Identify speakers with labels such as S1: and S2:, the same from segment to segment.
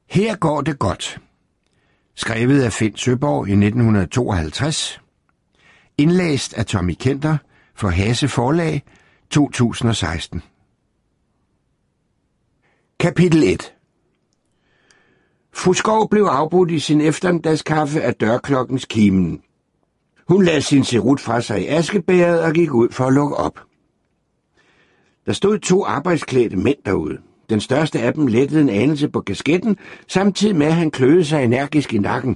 S1: Her går det godt. Skrevet af Finn Søborg i 1952. Indlæst af Tommy Kenter for Hase Forlag 2016. Kapitel 1. Fru Skov blev afbrudt i sin eftermiddagskaffe af dørklokkens kimen. Hun lagde sin cerut fra sig i askebæret og gik ud for at lukke op. Der stod 2 arbejdsklædte mænd derude. Den største af dem lettede en anelse på kasketten, samtidig med at han kløede sig energisk i nakken.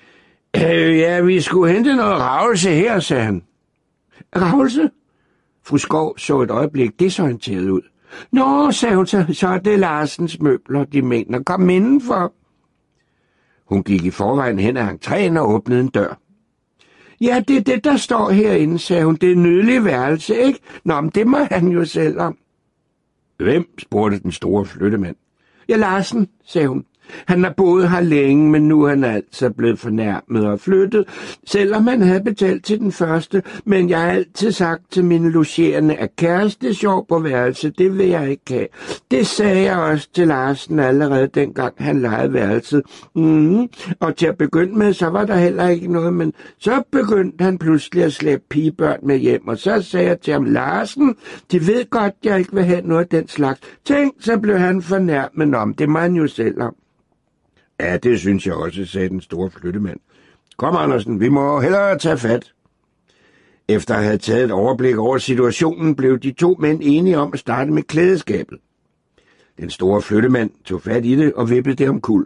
S1: Ja, vi skulle hente noget ravelse her, sagde han. Ravelse? Fru Skov så et øjeblik desorienteret ud. Nå, sagde hun, så er det Larsens møbler, de mener. Kom indenfor. Hun gik i forvejen hen ad entréen og åbnede en dør. Ja, det er det, der står herinde, sagde hun. Det er en nydelig værelse, ikke? Nå, men det må han jo selv om. Hvem? Spurgte den store flyttemand. Ja, Larsen, sagde hun. Han har boet her længe, men nu er han altså blevet fornærmet og flyttet, selvom han havde betalt til den første. Men jeg har altid sagt til mine logerende, at kæreste sjov på værelse, det vil jeg ikke have. Det sagde jeg også til Larsen allerede dengang han lejede værelset. Og til at begynde med, så var der heller ikke noget, men så begyndte han pludselig at slæbe pigebørn med hjem, og så sagde jeg til ham, Larsen, de ved godt, jeg ikke vil have noget af den slags. Tænk, så blev han fornærmet om, det må han jo selv om. Ja, det synes jeg også, sagde den store flyttemand. Kom, Andersen, vi må hellere tage fat. Efter at have taget et overblik over situationen, blev de 2 mænd enige om at starte med klædeskabet. Den store flyttemand tog fat i det og vippede det omkuld.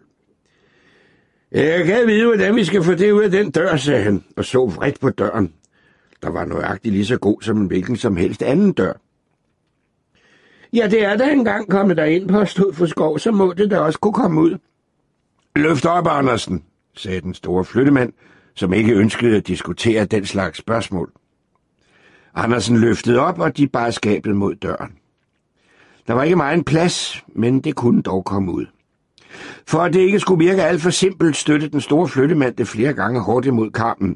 S1: Jeg kan vide, hvordan vi skal få det ud af den dør, sagde han, og så vredt på døren. Der var nøjagtigt lige så god som en hvilken som helst anden dør. Ja, det er da engang kommet derind på, stod for Skov, så må det da også kunne komme ud. Løft op, Andersen, sagde den store flyttemand, som ikke ønskede at diskutere den slags spørgsmål. Andersen løftede op, og de bar skabet mod døren. Der var ikke meget plads, men det kunne dog komme ud. For at det ikke skulle virke alt for simpelt, støttede den store flyttemand det flere gange hårdt imod karmen.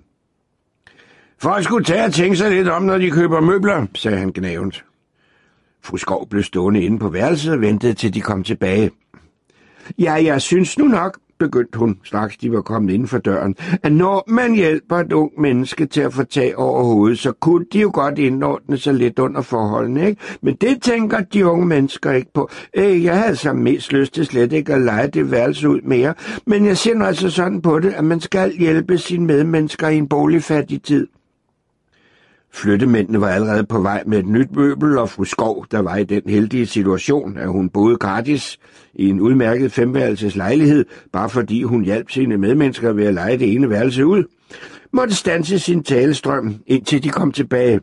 S1: Folk skulle tage og tænke sig lidt om, når de køber møbler, sagde han gnavent. Fru Skov blev stående inde på værelset og ventede til de kom tilbage. Ja, jeg synes nu nok, begyndte hun, straks de var kommet inden for døren, at når man hjælper et ung menneske til at få tag over hovedet, så kunne de jo godt indordne sig lidt under forholdene, ikke? Men det tænker de unge mennesker ikke på. Jeg havde så mest lyst til slet ikke at lege det værelse ud mere, men jeg ser nu altså sådan på det, at man skal hjælpe sine medmennesker i en boligfattig tid. Flyttemændene var allerede på vej med et nyt møbel, og fru Skov, der var i den heldige situation, at hun boede gratis i en udmærket 5-værelses lejlighed, bare fordi hun hjalp sine medmennesker ved at leje det ene værelse ud, måtte standse sin talestrøm, indtil de kom tilbage.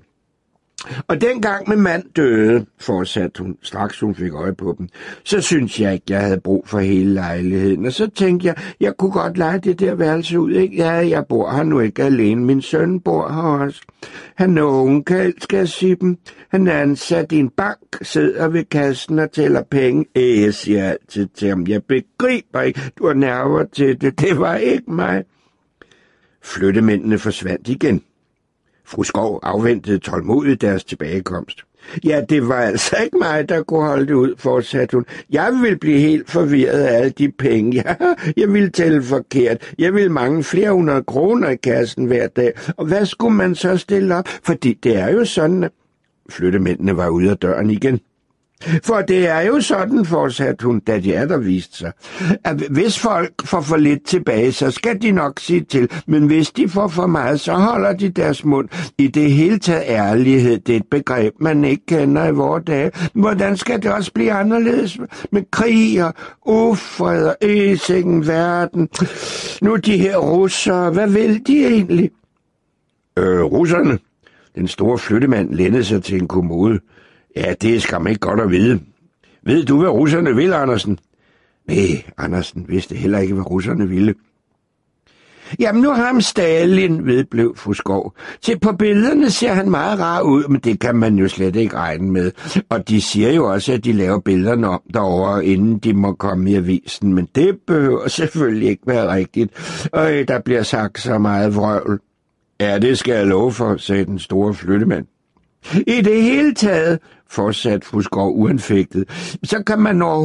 S1: Og dengang min mand døde, fortsatte hun, straks hun fik øje på dem, så synes jeg ikke, jeg havde brug for hele lejligheden. Og så tænkte jeg kunne godt leje det der værelse ud, ikke? Ja, jeg bor her nu ikke alene. Min søn bor her også. Han er ungekald, skal jeg sige dem. Han er ansat i en bank, sidder ved kassen og tæller penge. Jeg siger altid til ham, jeg begriber ikke, du har nerver til det. Det var ikke mig. Flyttemændene forsvandt igen. Fru Skov afventede tålmodigt deres tilbagekomst. Ja, det var altså ikke mig, der kunne holde det ud, fortsatte hun. Jeg ville blive helt forvirret af alle de penge. Jeg ville tælle forkert. Jeg ville mange flere 100 kroner i kassen hver dag. Og hvad skulle man så stille op? Fordi det er jo sådan, at flyttemændene var ude af døren igen. For det er jo sådan, fortsatte hun, da de der viste sig, at hvis folk får for lidt tilbage, så skal de nok sige til, men hvis de får for meget, så holder de deres mund. I det hele taget ærlighed, det er et begreb, man ikke kender i vore dage. Hvordan skal det også blive anderledes med krig og ufred og sikken verden? Nu de her russere, hvad vil de egentlig? Russerne? Den store flyttemand lændede sig til en kommode. Ja, det er skam ikke godt at vide. Ved du, hvad russerne vil, Andersen? Nej, Andersen vidste heller ikke, hvad russerne ville. Jamen, nu har ham Stalin, vedblev fru Skov. Se, på billederne ser han meget rar ud, men det kan man jo slet ikke regne med. Og de siger jo også, at de laver billederne om derovre, inden de må komme i avisen. Men det behøver selvfølgelig ikke være rigtigt. Der bliver sagt så meget vrøvl. Ja, det skal jeg love for, sagde den store flyttemand. I det hele taget, fortsatte fru Skov uanfægtet, så kan man